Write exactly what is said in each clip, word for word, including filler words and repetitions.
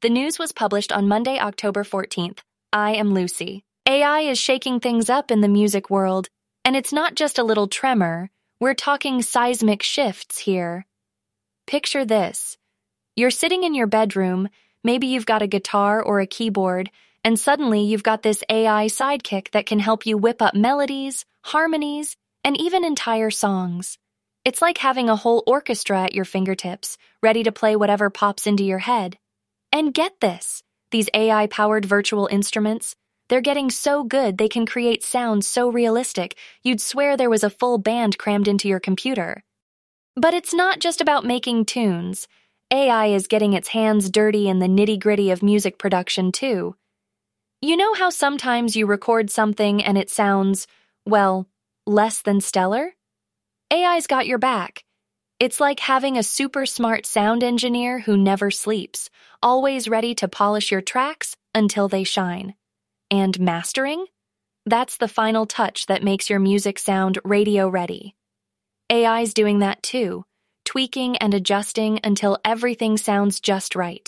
The news was published on Monday, October fourteenth. I am Lucy. A I is shaking things up in the music world, and it's not just a little tremor. We're talking seismic shifts here. Picture this. You're sitting in your bedroom, maybe you've got a guitar or a keyboard, and suddenly you've got this A I sidekick that can help you whip up melodies, harmonies, and even entire songs. It's like having a whole orchestra at your fingertips, ready to play whatever pops into your head. And get this, these A I-powered virtual instruments, they're getting so good they can create sounds so realistic you'd swear there was a full band crammed into your computer. But it's not just about making tunes. A I is getting its hands dirty in the nitty-gritty of music production too. You know how sometimes you record something and it sounds, well, less than stellar? A I's got your back. It's like having a super smart sound engineer who never sleeps, always ready to polish your tracks until they shine. And mastering? That's the final touch that makes your music sound radio ready. A I's doing that too, tweaking and adjusting until everything sounds just right.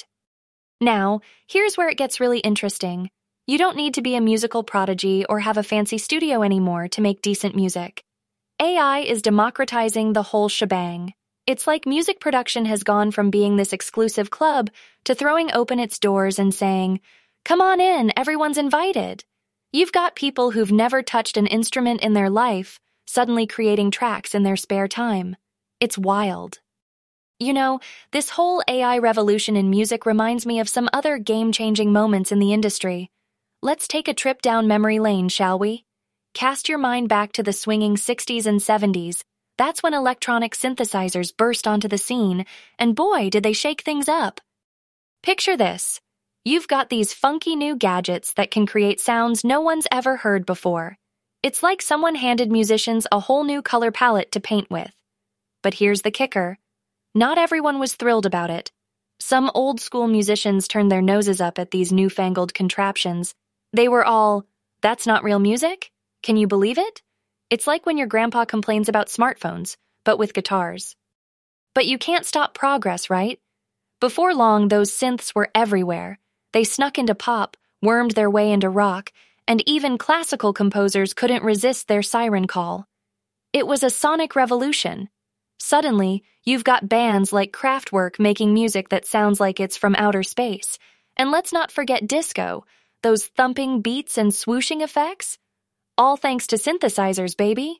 Now, here's where it gets really interesting. You don't need to be a musical prodigy or have a fancy studio anymore to make decent music. A I is democratizing the whole shebang. It's like music production has gone from being this exclusive club to throwing open its doors and saying, "Come on in, everyone's invited." You've got people who've never touched an instrument in their life suddenly creating tracks in their spare time. It's wild. You know, this whole A I revolution in music reminds me of some other game-changing moments in the industry. Let's take a trip down memory lane, shall we? Cast your mind back to the swinging sixties and seventies. That's when electronic synthesizers burst onto the scene, and boy, did they shake things up. Picture this. You've got these funky new gadgets that can create sounds no one's ever heard before. It's like someone handed musicians a whole new color palette to paint with. But here's the kicker. Not everyone was thrilled about it. Some old-school musicians turned their noses up at these newfangled contraptions. They were all, "That's not real music? Can you believe it?" It's like when your grandpa complains about smartphones, but with guitars. But you can't stop progress, right? Before long, those synths were everywhere. They snuck into pop, wormed their way into rock, and even classical composers couldn't resist their siren call. It was a sonic revolution. Suddenly, you've got bands like Kraftwerk making music that sounds like it's from outer space. And let's not forget disco, those thumping beats and swooshing effects. All thanks to synthesizers, baby.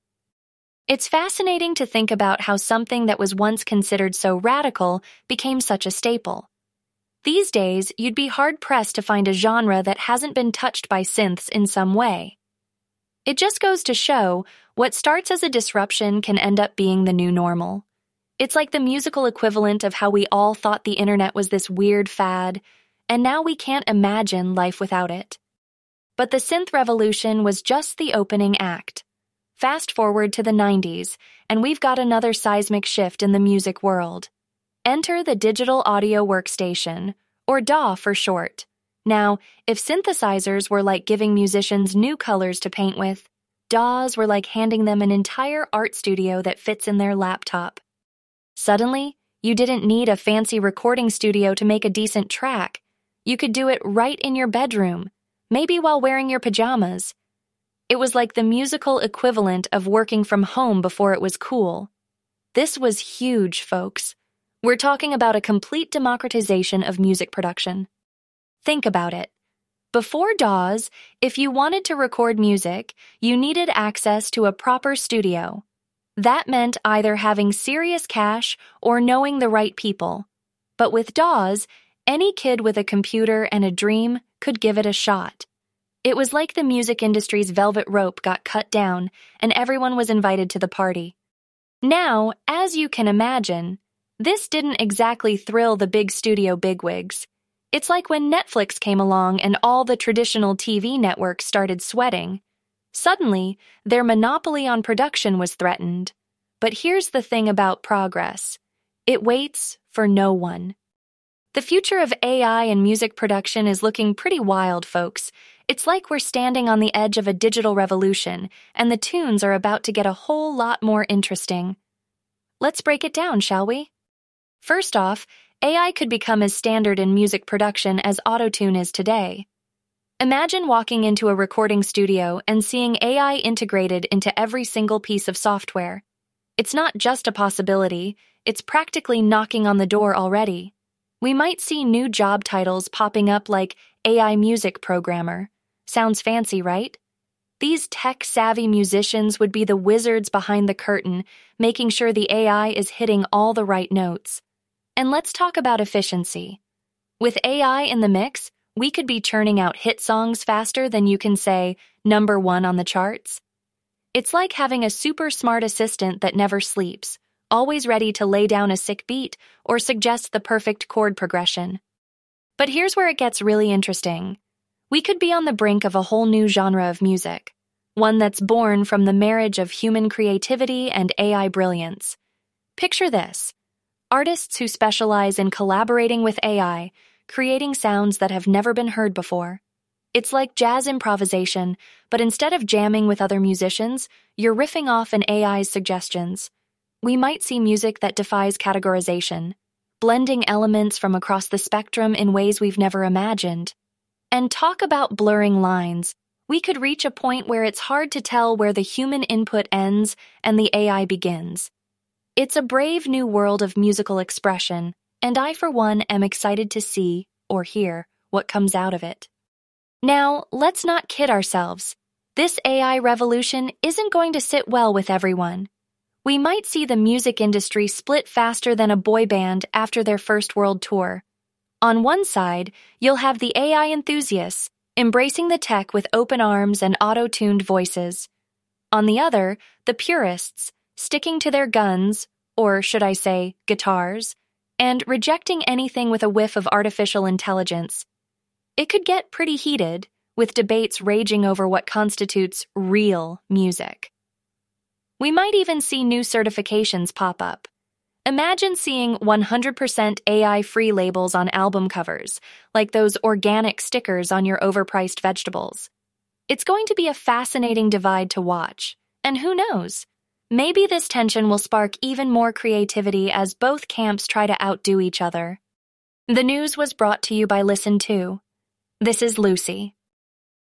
It's fascinating to think about how something that was once considered so radical became such a staple. These days, you'd be hard-pressed to find a genre that hasn't been touched by synths in some way. It just goes to show what starts as a disruption can end up being the new normal. It's like the musical equivalent of how we all thought the internet was this weird fad, and now we can't imagine life without it. But the synth revolution was just the opening act. Fast forward to the nineties, and we've got another seismic shift in the music world. Enter the digital audio workstation, or D A W for short. Now, if synthesizers were like giving musicians new colors to paint with, D A Ws were like handing them an entire art studio that fits in their laptop. Suddenly, you didn't need a fancy recording studio to make a decent track. You could do it right in your bedroom, maybe while wearing your pajamas. It was like the musical equivalent of working from home before it was cool. This was huge, folks. We're talking about a complete democratization of music production. Think about it. Before D A Ws, if you wanted to record music, you needed access to a proper studio. That meant either having serious cash or knowing the right people. But with D A Ws, any kid with a computer and a dream could give it a shot. It was like the music industry's velvet rope got cut down and everyone was invited to the party. Now, as you can imagine, this didn't exactly thrill the big studio bigwigs. It's like when Netflix came along and all the traditional T V networks started sweating. Suddenly, their monopoly on production was threatened. But here's the thing about progress. It waits for no one. The future of A I and music production is looking pretty wild, folks. It's like we're standing on the edge of a digital revolution, and the tunes are about to get a whole lot more interesting. Let's break it down, shall we? First off, A I could become as standard in music production as autotune is today. Imagine walking into a recording studio and seeing A I integrated into every single piece of software. It's not just a possibility, it's practically knocking on the door already. We might see new job titles popping up like A I music programmer. Sounds fancy, right? These tech-savvy musicians would be the wizards behind the curtain, making sure the A I is hitting all the right notes. And let's talk about efficiency. With A I in the mix, we could be churning out hit songs faster than you can say number one on the charts. It's like having a super smart assistant that never sleeps, always ready to lay down a sick beat or suggest the perfect chord progression. But here's where it gets really interesting. We could be on the brink of a whole new genre of music, one that's born from the marriage of human creativity and A I brilliance. Picture this: artists who specialize in collaborating with A I, creating sounds that have never been heard before. It's like jazz improvisation, but instead of jamming with other musicians, you're riffing off an A I's suggestions. We might see music that defies categorization, blending elements from across the spectrum in ways we've never imagined. And talk about blurring lines. We could reach a point where it's hard to tell where the human input ends and the A I begins. It's a brave new world of musical expression, and I, for one, am excited to see, or hear, what comes out of it. Now, let's not kid ourselves. This A I revolution isn't going to sit well with everyone. We might see the music industry split faster than a boy band after their first world tour. On one side, you'll have the A I enthusiasts, embracing the tech with open arms and auto-tuned voices. On the other, the purists, sticking to their guns, or should I say, guitars, and rejecting anything with a whiff of artificial intelligence. It could get pretty heated, with debates raging over what constitutes real music. We might even see new certifications pop up. Imagine seeing one hundred percent A I-free labels on album covers, like those organic stickers on your overpriced vegetables. It's going to be a fascinating divide to watch, and who knows? Maybe this tension will spark even more creativity as both camps try to outdo each other. The news was brought to you by Listen To. This is Lucy.